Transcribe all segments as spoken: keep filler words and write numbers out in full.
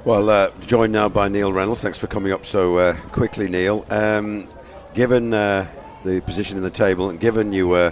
Well, uh, joined now by Neil Reynolds. Thanks for coming up so uh, quickly, Neil. Um, given uh, the position in the table and given you were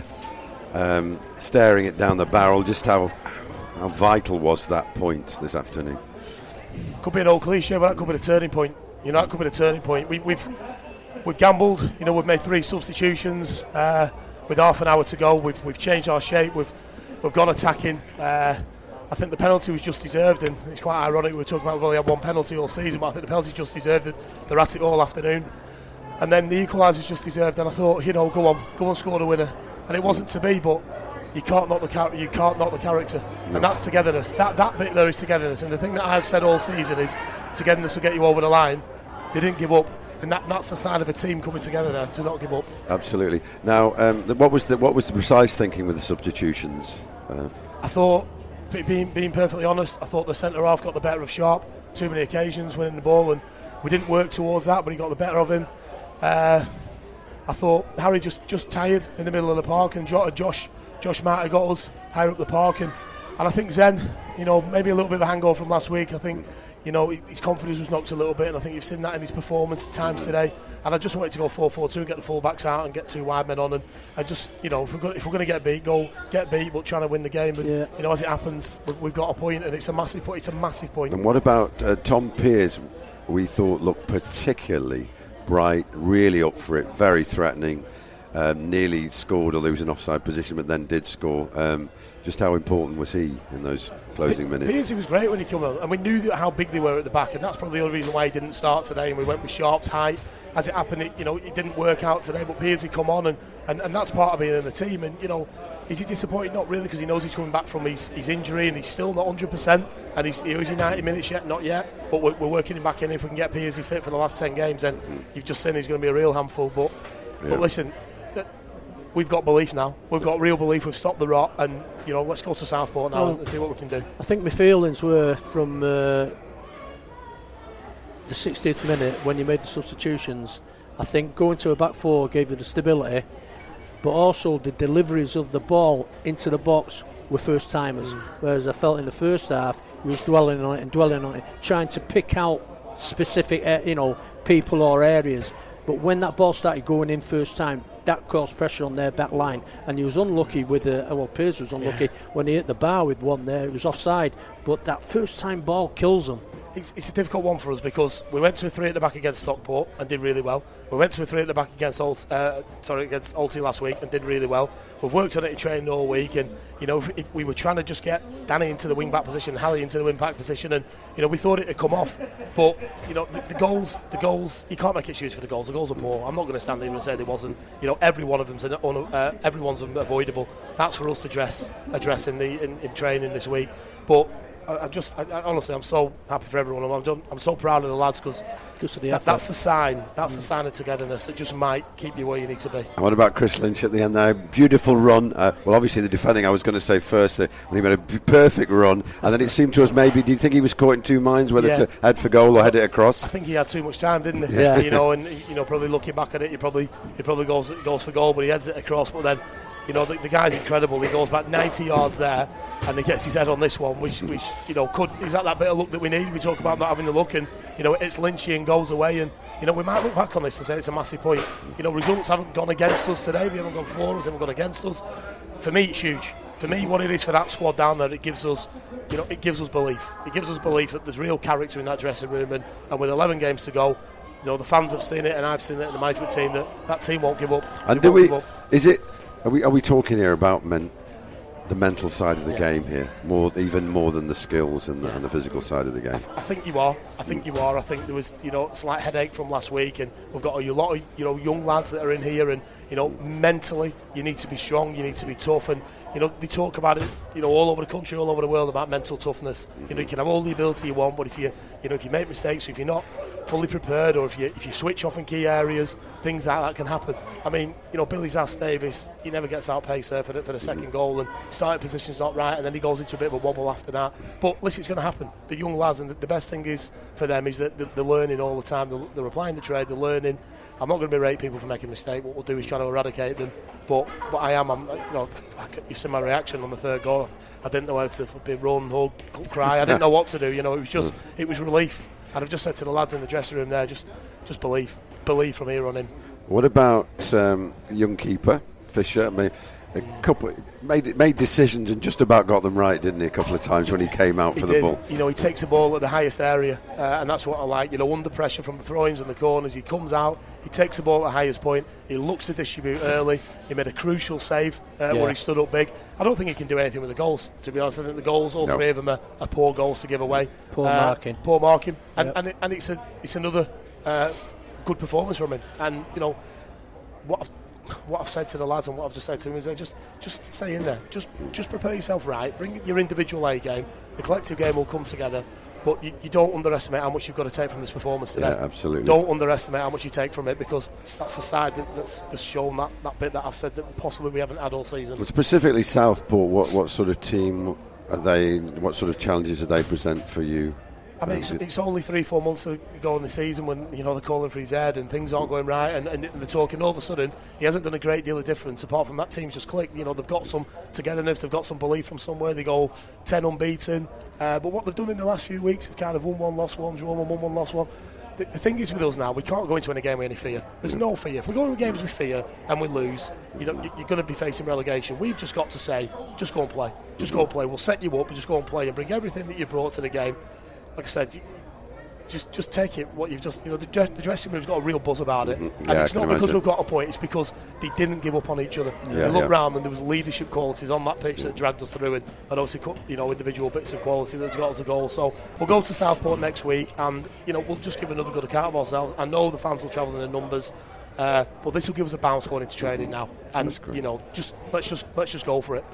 um, staring it down the barrel, just how how vital was that point this afternoon? Could be an old cliche, but that could be the turning point. You know, that could be the turning point. We, we've we've gambled. You know, we've made three substitutions uh, with half an hour to go. We've we've changed our shape. We've we've gone attacking. Uh, I think the penalty was just deserved, and it's quite ironic we were talking about we've only had one penalty all season, but I think the penalty just deserved it. They're at it all afternoon, and then the equaliser was just deserved. And I thought, you know, go on, go on, score the winner, and it wasn't to be, but you can't knock the character. You can't knock the character, no. And that's togetherness. That that bit there is togetherness, and the thing that I've said all season is togetherness will get you over the line. They didn't give up, and that, that's the sign of a team coming together there to not give up. Absolutely. Now, um, the, what was the what was the precise thinking with the substitutions? Uh, I thought. Being, being perfectly honest, I thought the centre half got the better of Sharp. Too many occasions winning the ball, and we didn't work towards that, but he got the better of him. Uh, I thought Harry just, just tired in the middle of the park, and Josh Josh might have got us higher up the park, and, and I think Zen, you know, maybe a little bit of a hangover from last week. I think, you know, his confidence was knocked a little bit, and I think you've seen that in his performance at times today. And I just wanted to go four four two and get the full-backs out and get two wide men on, and I just, you know, if we're going, if we're going to get beat, go get beat, but trying to win the game. And yeah. you know, as it happens, we've got a point, and it's a massive point. It's a massive point. And what about uh, Tom Pearce? We thought looked particularly bright, really up for it, very threatening. Um, nearly scored, although he was in offside position, but then did score. Um, just how important was he in those closing minutes? Pearce, he was great when he came on, and we knew that how big they were at the back, and that's probably the only reason why he didn't start today. And we went with Sharp's height. As it happened, it, you know, it didn't work out today, but Pearce, he come on, and, and, and that's part of being in a team. And, you know, is he disappointed? Not really, because he knows he's coming back from his, his injury, and he's still not one hundred percent, and he's, is he ninety minutes yet? Not yet, but we're, we're working him back in. If we can get Pearce fit for the last ten games, then you've just seen he's going to be a real handful. But, yeah. but listen, we've got belief now. We've got real belief. We've stopped the rot, and, you know, let's go to Southport now well, and see what we can do. I think my feelings were from uh, the sixtieth minute when you made the substitutions. I think going to a back four gave you the stability, but also the deliveries of the ball into the box were first timers. Mm. Whereas I felt in the first half he was dwelling on it and dwelling on it, trying to pick out specific, uh, you know, people or areas. But when that ball started going in first time, that caused pressure on their back line, and he was unlucky with the well, Pearce was unlucky yeah. when he hit the bar with one there. It was offside, but that first time ball kills them. It's, it's a difficult one for us because we went to a three at the back against Stockport and did really well. We went to a three at the back against Alt, uh, sorry against Alty last week and did really well. We've worked on it in training all week, and you know, if, if we were trying to just get Danny into the wing back position, Hallie into the wing back position, and you know, we thought it had come off, but you know, the, the goals, the goals, you can't make excuse for the goals. The goals are poor. I'm not going to stand here and say there wasn't. You know, every one of them's an, uh, everyone's avoidable. That's for us to address, address in the in, in training this week, but. I just, I, I, honestly, I'm so happy for everyone. I'm, done, I'm so proud of the lads because that, that's the sign. That's mm. the sign of togetherness. It just might keep you where you need to be. And what about Chris Lynch at the end there? Beautiful run. Uh, well, obviously the defending. I was going to say first uh, when he made a perfect run, and then it seemed to us maybe. Do you think he was caught in two minds whether yeah. to head for goal or head it across? I think he had too much time, didn't he? Yeah. You know, and you know, probably looking back at it, he probably he probably goes goes for goal, but he heads it across. But then. You know, the, the guy's incredible. He goes back ninety yards there, and he gets his head on this one, which, which you know, could is that that bit of luck that we need? We talk about not having the luck, and you know, it's Lynchy and goes away, and you know, we might look back on this and say it's a massive point. You know, results haven't gone against us today. They haven't gone for us. They haven't gone against us. For me, it's huge. For me, what it is for that squad down there, it gives us, you know, it gives us belief. It gives us belief that there's real character in that dressing room, and, and with eleven games to go, you know, the fans have seen it, and I've seen it in the management team that that team won't give up. And do we? Is it? Are we, are we talking here about men, the mental side of the yeah. game here, more even more than the skills and the, and the physical side of the game? I, I think you are. I think you are. I think there was, you know, a slight headache from last week, and we've got a lot of, you know, young lads that are in here, and you know, mentally you need to be strong, you need to be tough, and you know, they talk about it, you know, all over the country, all over the world about mental toughness. Mm-hmm. You know, you can have all the ability you want, but if you, you know, if you make mistakes, if you're not fully prepared, or if you if you switch off in key areas, things like that can happen. I mean, you know, Billy Zass Davis, he never gets outpaced there for the, for the second goal, and starting position's not right, and then he goes into a bit of a wobble after that. But listen, it's going to happen. The young lads, and the, the best thing is for them is that they're, they're learning all the time. They're, they're applying the trade. They're learning. I'm not going to berate people for making a mistake. What we'll do is try to eradicate them. But but I am. I'm, you know, you see my reaction on the third goal. I didn't know how to flipping run, hug, cry. I didn't know what to do. You know, it was just it was relief. And I've just said to the lads in the dressing room there, just just believe, believe from here on in. What about um, young keeper Fisher? I mean, a couple made made decisions and just about got them right, didn't he? A couple of times when he came out for he the did. ball. You know, he takes the ball at the highest area, uh, and that's what I like. You know, under pressure from the throw-ins and the corners, he comes out, he takes the ball at the highest point, he looks to distribute early. He made a crucial save uh, yeah. where he stood up big. I don't think he can do anything with the goals, to be honest. I think the goals, all no. three of them, are, are poor goals to give away. Poor uh, marking. Poor marking, and Yep. and, it, and it's a it's another uh, good performance from him. And you know what. I've, What I've said to the lads and what I've just said to him is, they just just stay in there. Just just prepare yourself right. Bring your individual A game. The collective game will come together. But you, you don't underestimate how much you've got to take from this performance today. Yeah, absolutely. Don't underestimate how much you take from it, because that's the side that, that's, that's shown that, that bit that I've said that possibly we haven't had all season. Well, specifically Southport, what what sort of team are they? What sort of challenges do they present for you? I mean, it's, it's only three, four months ago in the season when, you know, they're calling for his head and things aren't going right, and, and they're talking. All of a sudden, he hasn't done a great deal of difference apart from that team's just clicked. You know, they've got some togetherness, they've got some belief from somewhere. They go ten unbeaten, uh, but what they've done in the last few weeks, they've kind of won one, lost one, drawn one, won one, lost one. The, the thing is with us now, we can't go into any game with any fear. There's no fear. If we go into games with fear and we lose, you know, you're going to be facing relegation. We've just got to say, just go and play. Just go and play. We'll set you up and just go and play and bring everything that you brought to the game. Like I said, you, Just, just take it. What you've just, you know, the, the dressing room's got a real buzz about it, Mm-hmm. and Yeah, it's I not can because imagine. we've got a point. It's because they didn't give up on each other. Yeah, they looked yeah. round and there was leadership qualities on that pitch that dragged us through, and, and obviously, you know, individual bits of quality that's got us a goal. So we'll go to Southport next week, and you know, we'll just give another good account of ourselves. I know the fans will travel in the numbers, uh, but this will give us a bounce going into training now, and That's great. you know, just let's just let's just go for it.